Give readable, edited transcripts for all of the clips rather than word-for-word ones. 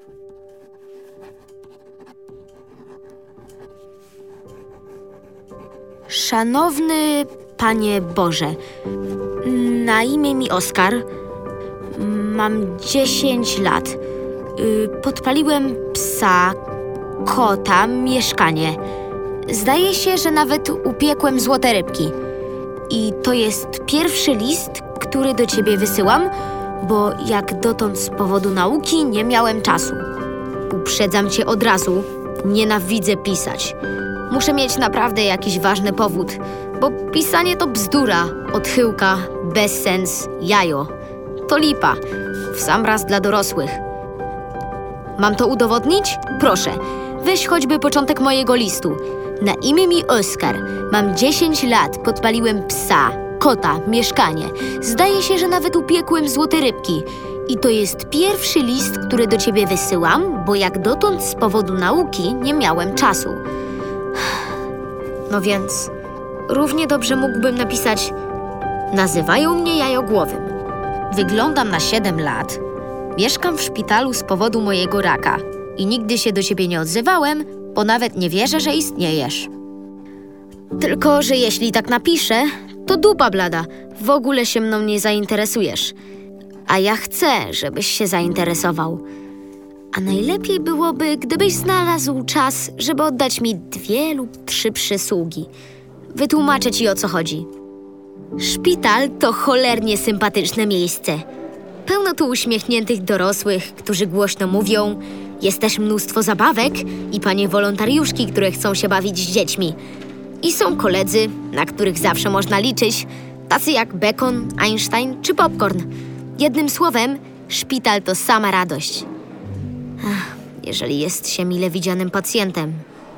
Szanowny Panie Boże, na imię mi Oskar. Mam 10 lat. Podpaliłem psa, kota, mieszkanie. Zdaje się, że nawet upiekłem złote rybki. I to jest pierwszy list, który do ciebie wysyłam, bo jak dotąd z powodu nauki nie miałem czasu. Uprzedzam cię od razu, nienawidzę pisać. Muszę mieć naprawdę jakiś ważny powód, bo pisanie to bzdura, odchyłka, bezsens, jajo. To lipa, w sam raz dla dorosłych. Mam to udowodnić? Proszę, weź choćby początek mojego listu. Na imię mi Oskar, mam 10 lat, podpaliłem psa, kota, mieszkanie. Zdaje się, że nawet upiekłem złote rybki. I to jest pierwszy list, który do ciebie wysyłam, bo jak dotąd z powodu nauki nie miałem czasu. No więc, równie dobrze mógłbym napisać: nazywają mnie jajogłowym. Wyglądam na 7 lat. Mieszkam w szpitalu z powodu mojego raka i nigdy się do ciebie nie odzywałem, bo nawet nie wierzę, że istniejesz. Tylko, że jeśli tak napiszę, to dupa blada, w ogóle się mną nie zainteresujesz. A ja chcę, żebyś się zainteresował. A najlepiej byłoby, gdybyś znalazł czas, żeby oddać mi 2 lub 3 przysługi. Wytłumaczę ci, o co chodzi. Szpital to cholernie sympatyczne miejsce. Pełno tu uśmiechniętych dorosłych, którzy głośno mówią. Jest też mnóstwo zabawek i panie wolontariuszki, które chcą się bawić z dziećmi. I są koledzy, na których zawsze można liczyć, tacy jak Bacon, Einstein czy Popcorn. Jednym słowem, szpital to sama radość. Jeżeli jest się mile widzianym pacjentem.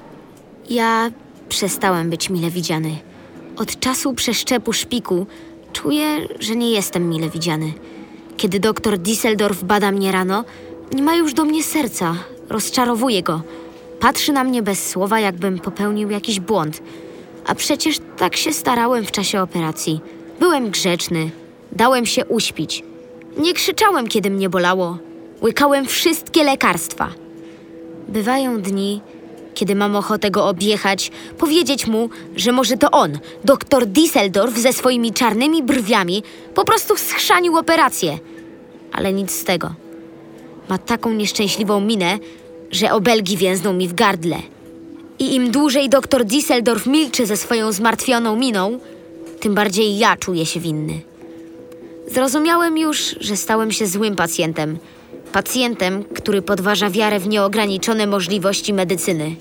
Ja przestałem być mile widziany. Od czasu przeszczepu szpiku czuję, że nie jestem mile widziany. Kiedy doktor Düsseldorf bada mnie rano, nie ma już do mnie serca. Rozczarowuje go. Patrzy na mnie bez słowa, jakbym popełnił jakiś błąd. A przecież tak się starałem w czasie operacji. Byłem grzeczny. Dałem się uśpić. Nie krzyczałem, kiedy mnie bolało. Łykałem wszystkie lekarstwa. Bywają dni, kiedy mam ochotę go objechać, powiedzieć mu, że może to on, doktor Düsseldorf ze swoimi czarnymi brwiami, po prostu schrzanił operację. Ale nic z tego. Ma taką nieszczęśliwą minę, że obelgi więzną mi w gardle. I im dłużej doktor Düsseldorf milczy ze swoją zmartwioną miną, tym bardziej ja czuję się winny. Zrozumiałem już, że stałem się złym pacjentem. Pacjentem, który podważa wiarę w nieograniczone możliwości medycyny.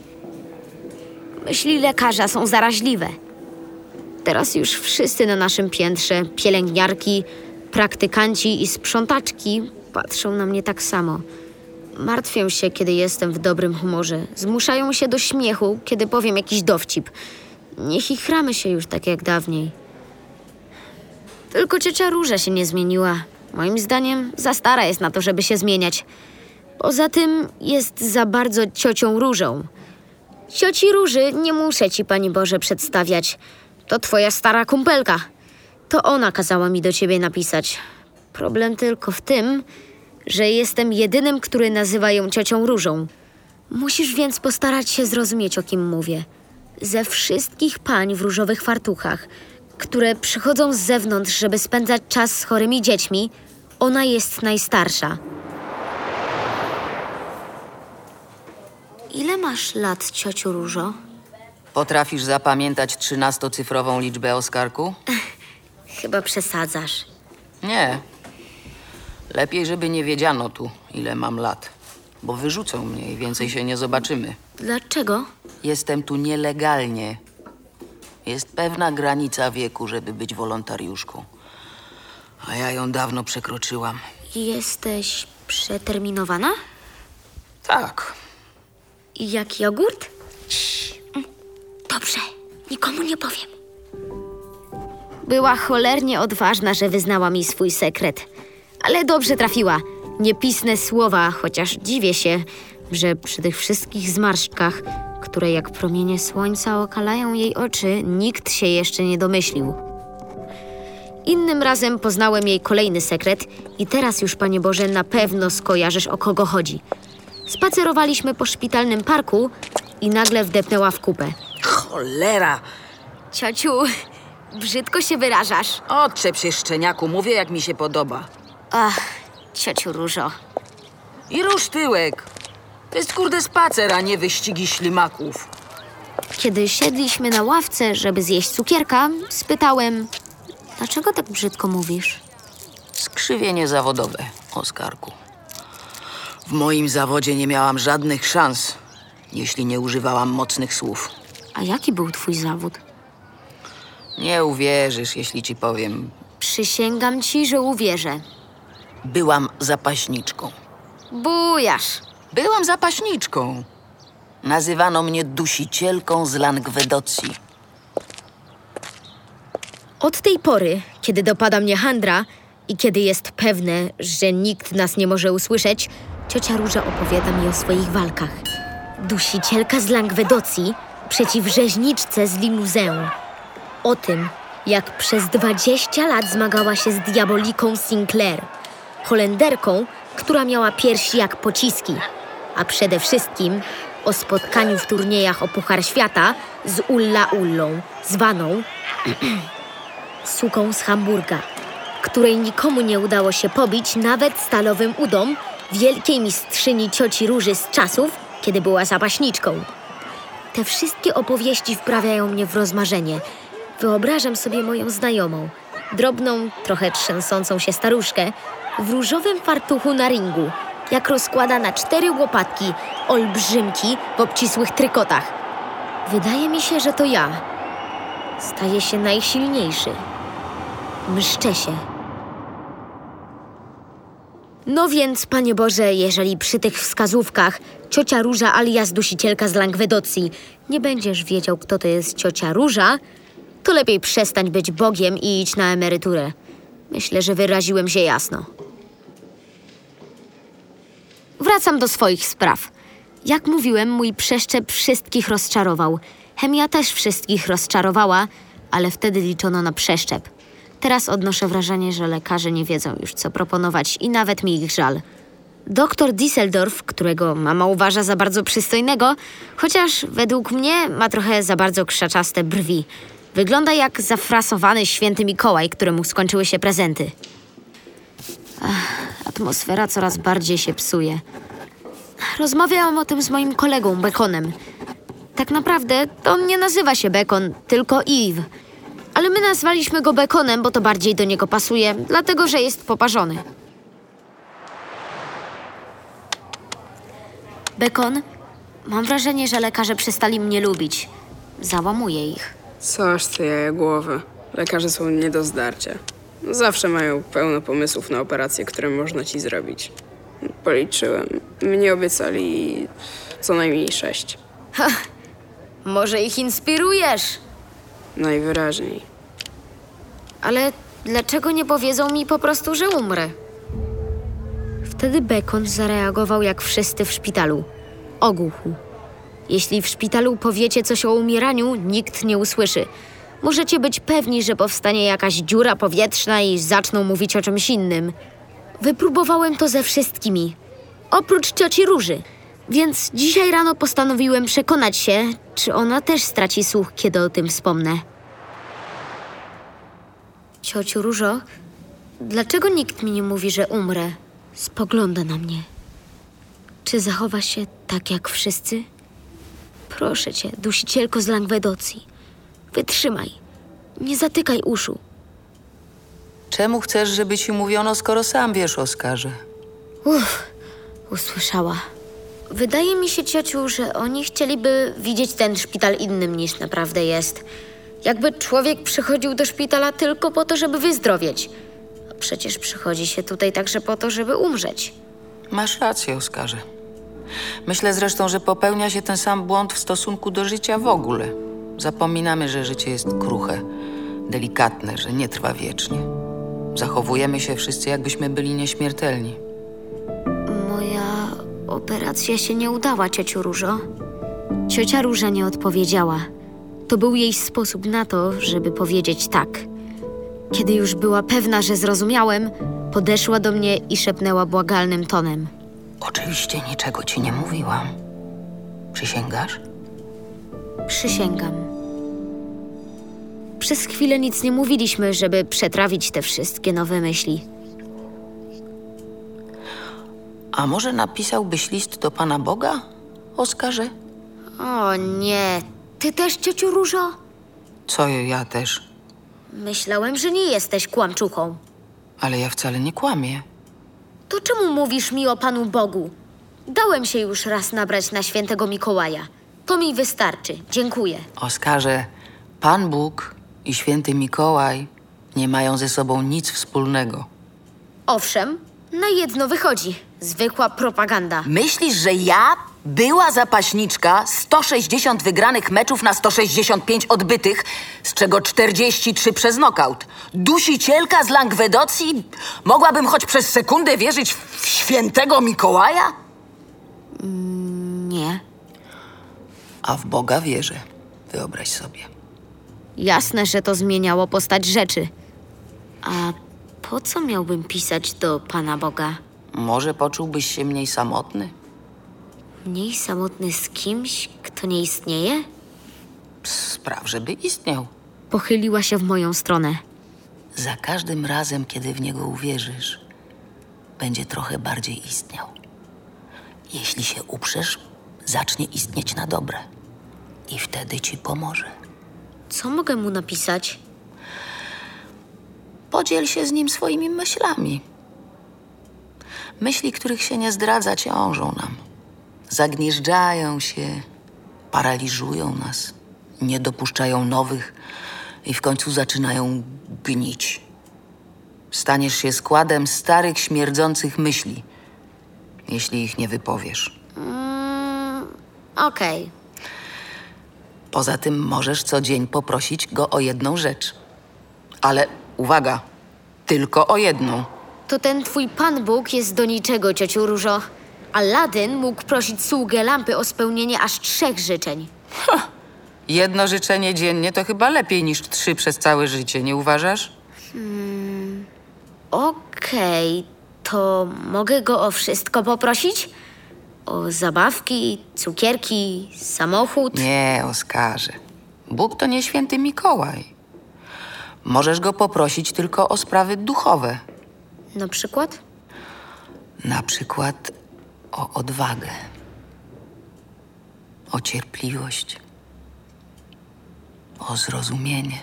Myśli lekarza są zaraźliwe. Teraz już wszyscy na naszym piętrze, pielęgniarki, praktykanci i sprzątaczki, patrzą na mnie tak samo. Martwią się, kiedy jestem w dobrym humorze. Zmuszają się do śmiechu, kiedy powiem jakiś dowcip. Nie chichramy się już tak jak dawniej. Tylko ciocia Róża się nie zmieniła. Moim zdaniem za stara jest na to, żeby się zmieniać. Poza tym jest za bardzo ciocią Różą. Cioci Róży nie muszę ci, Pani Boże, przedstawiać. To twoja stara kumpelka. To ona kazała mi do ciebie napisać. Problem tylko w tym, że jestem jedynym, który nazywa ją ciocią Różą. Musisz więc postarać się zrozumieć, o kim mówię. Ze wszystkich pań w różowych fartuchach, które przychodzą z zewnątrz, żeby spędzać czas z chorymi dziećmi, ona jest najstarsza. Ile masz lat, ciociu Różo? Potrafisz zapamiętać 13-cyfrową liczbę, Oskarku? Chyba przesadzasz. Nie. Lepiej, żeby nie wiedziano tu, ile mam lat. Bo wyrzucą mnie i więcej się nie zobaczymy. Dlaczego? Jestem tu nielegalnie. Jest pewna granica wieku, żeby być wolontariuszką. A ja ją dawno przekroczyłam. Jesteś przeterminowana? Tak. Jak jogurt? Dobrze, nikomu nie powiem. Była cholernie odważna, że wyznała mi swój sekret. Ale dobrze trafiła. Niepisne słowa, chociaż dziwię się, że przy tych wszystkich zmarszczkach, które jak promienie słońca okalają jej oczy, nikt się jeszcze nie domyślił. Innym razem poznałem jej kolejny sekret i teraz już, Panie Boże, na pewno skojarzysz, o kogo chodzi. Spacerowaliśmy po szpitalnym parku i nagle wdepnęła w kupę. Cholera! Ciociu, brzydko się wyrażasz. Odczep się, szczeniaku, mówię jak mi się podoba. Ach, ciociu Różo. I rusz tyłek. To jest kurde spacer, a nie wyścigi ślimaków. Kiedy siedliśmy na ławce, żeby zjeść cukierka, spytałem, dlaczego tak brzydko mówisz? Skrzywienie zawodowe, Oskarku. W moim zawodzie nie miałam żadnych szans, jeśli nie używałam mocnych słów. A jaki był twój zawód? Nie uwierzysz, jeśli ci powiem. Przysięgam ci, że uwierzę. Byłam zapaśniczką. Bujasz. Byłam zapaśniczką. Nazywano mnie dusicielką z Langwedocji. Od tej pory, kiedy dopada mnie handra i kiedy jest pewne, że nikt nas nie może usłyszeć, ciocia Róża opowiada mi o swoich walkach. Dusicielka z Langwedocji przeciw rzeźniczce z Limousin. O tym, jak przez 20 lat zmagała się z diaboliką Sinclair, Holenderką, która miała piersi jak pociski, a przede wszystkim o spotkaniu w turniejach o Puchar Świata z Ulla Ullą, zwaną suką z Hamburga, której nikomu nie udało się pobić nawet stalowym udom wielkiej mistrzyni cioci Róży z czasów, kiedy była zapaśniczką. Te wszystkie opowieści wprawiają mnie w rozmarzenie. Wyobrażam sobie moją znajomą, drobną, trochę trzęsącą się staruszkę, w różowym fartuchu na ringu, jak rozkłada na 4 łopatki olbrzymki w obcisłych trykotach. Wydaje mi się, że to ja. Staję się najsilniejszy. Mszczę się. No więc, Panie Boże, jeżeli przy tych wskazówkach ciocia Róża alias dusicielka z Langwedocji nie będziesz wiedział, kto to jest ciocia Róża, to lepiej przestań być Bogiem i idź na emeryturę. Myślę, że wyraziłem się jasno. Wracam do swoich spraw. Jak mówiłem, mój przeszczep wszystkich rozczarował. Chemia też wszystkich rozczarowała, ale wtedy liczono na przeszczep. Teraz odnoszę wrażenie, że lekarze nie wiedzą już, co proponować i nawet mi ich żal. Doktor Düsseldorf, którego mama uważa za bardzo przystojnego, chociaż według mnie ma trochę za bardzo krzaczaste brwi. Wygląda jak zafrasowany święty Mikołaj, któremu skończyły się prezenty. Atmosfera coraz bardziej się psuje. Rozmawiałam o tym z moim kolegą Beconem. Tak naprawdę to on nie nazywa się Bacon, tylko Yves. Ale my nazwaliśmy go Beconem, bo to bardziej do niego pasuje, dlatego że jest poparzony. Bacon, mam wrażenie, że lekarze przestali mnie lubić. Załamuję ich. Coś ty jajogłowy. Lekarze są nie do zdarcia. Zawsze mają pełno pomysłów na operacje, które można ci zrobić. Policzyłem. Mnie obiecali co najmniej 6. Może ich inspirujesz? Najwyraźniej. Ale dlaczego nie powiedzą mi po prostu, że umrę? Wtedy Bacon zareagował jak wszyscy w szpitalu. Ogłuchł. Jeśli w szpitalu powiecie coś o umieraniu, nikt nie usłyszy. Możecie być pewni, że powstanie jakaś dziura powietrzna i zaczną mówić o czymś innym. Wypróbowałem to ze wszystkimi. Oprócz cioci Róży. Więc dzisiaj rano postanowiłem przekonać się, czy ona też straci słuch, kiedy o tym wspomnę. Ciociu Różo, dlaczego nikt mi nie mówi, że umrę? Spogląda na mnie. Czy zachowa się tak jak wszyscy? Proszę cię, dusicielko z Langwedocji. Wytrzymaj. Nie zatykaj uszu. Czemu chcesz, żeby ci mówiono, skoro sam wiesz, Oskarze? Usłyszała. Wydaje mi się, ciociu, że oni chcieliby widzieć ten szpital innym niż naprawdę jest. Jakby człowiek przychodził do szpitala tylko po to, żeby wyzdrowieć. A przecież przychodzi się tutaj także po to, żeby umrzeć. Masz rację, Oskarze. Myślę zresztą, że popełnia się ten sam błąd w stosunku do życia w ogóle. Zapominamy, że życie jest kruche, delikatne, że nie trwa wiecznie. Zachowujemy się wszyscy, jakbyśmy byli nieśmiertelni. Moja operacja się nie udała, ciociu Różo. Ciocia Róża nie odpowiedziała. To był jej sposób na to, żeby powiedzieć tak. Kiedy już była pewna, że zrozumiałem, podeszła do mnie i szepnęła błagalnym tonem. Oczywiście niczego ci nie mówiłam. Przysięgasz? Przysięgam. Przez chwilę nic nie mówiliśmy, żeby przetrawić te wszystkie nowe myśli. A może napisałbyś list do Pana Boga, Oskarze? O nie, ty też, ciociu Różo? Co ja też? Myślałem, że nie jesteś kłamczuchą. Ale ja wcale nie kłamię. To czemu mówisz mi o Panu Bogu? Dałem się już raz nabrać na świętego Mikołaja. To mi wystarczy. Dziękuję. Oskarze, Pan Bóg i święty Mikołaj nie mają ze sobą nic wspólnego. Owszem, na jedno wychodzi. Zwykła propaganda. Myślisz, że ja, była zapaśniczka, 160 wygranych meczów na 165 odbytych, z czego 43 przez nokaut, dusicielka z Langwedocji, mogłabym choć przez sekundę wierzyć w świętego Mikołaja? Nie. A w Boga wierzę, wyobraź sobie. Jasne, że to zmieniało postać rzeczy. A po co miałbym pisać do Pana Boga? Może poczułbyś się mniej samotny? Mniej samotny z kimś, kto nie istnieje? Spraw, żeby istniał. Pochyliła się w moją stronę. Za każdym razem, kiedy w niego uwierzysz, będzie trochę bardziej istniał. Jeśli się uprzesz, zacznie istnieć na dobre. I wtedy ci pomoże. Co mogę mu napisać? Podziel się z nim swoimi myślami. Myśli, których się nie zdradza, ciążą nam. Zagnieżdżają się, paraliżują nas, nie dopuszczają nowych i w końcu zaczynają gnić. Staniesz się składem starych, śmierdzących myśli, jeśli ich nie wypowiesz. Okej. Poza tym możesz co dzień poprosić go o jedną rzecz. Ale uwaga, tylko o jedną. To ten twój Pan Bóg jest do niczego, ciociu Różo. Aladdin mógł prosić sługę lampy o spełnienie aż 3 życzeń. Jedno życzenie dziennie to chyba lepiej niż 3 przez całe życie, nie uważasz? Okej, to mogę go o wszystko poprosić? O zabawki, cukierki, samochód? Nie, Oskarze. Bóg to nie święty Mikołaj. Możesz go poprosić tylko o sprawy duchowe. Na przykład? Na przykład o odwagę, o cierpliwość, o zrozumienie.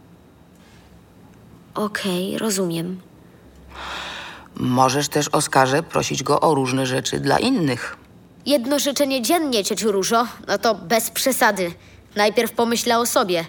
Okej, rozumiem. Możesz też, Oskarze, prosić go o różne rzeczy dla innych. Jedno życzenie dziennie, ciociu Różo, no to bez przesady. Najpierw pomyślę o sobie.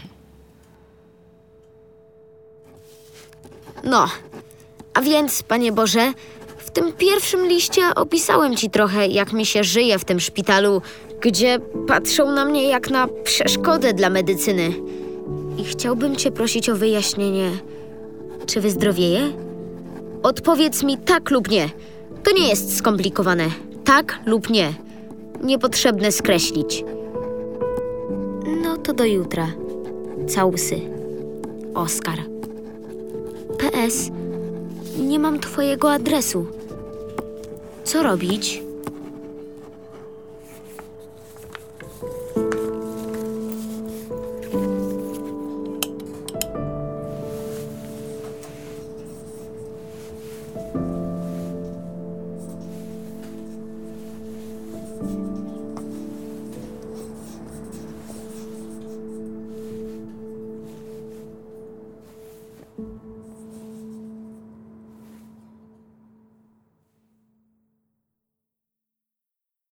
No, a więc, Panie Boże, w tym pierwszym liście opisałem ci trochę, jak mi się żyje w tym szpitalu, gdzie patrzą na mnie jak na przeszkodę dla medycyny. I chciałbym cię prosić o wyjaśnienie, czy wyzdrowieję? Odpowiedz mi tak lub nie. To nie jest skomplikowane. Tak lub nie. Niepotrzebne skreślić. No to do jutra. Całusy. Oskar. PS. Nie mam twojego adresu. Co robić?